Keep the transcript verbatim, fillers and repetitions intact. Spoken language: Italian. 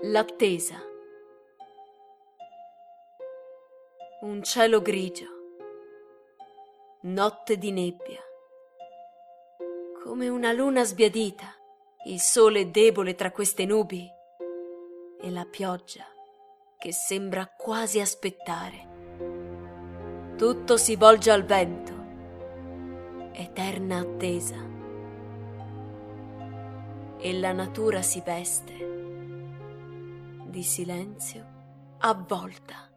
L'attesa. Un cielo grigio, notte di nebbia, come una luna sbiadita, il sole debole tra queste nubi e la pioggia che sembra quasi aspettare. Tutto si volge al vento, eterna attesa, e la natura si veste di silenzio avvolta.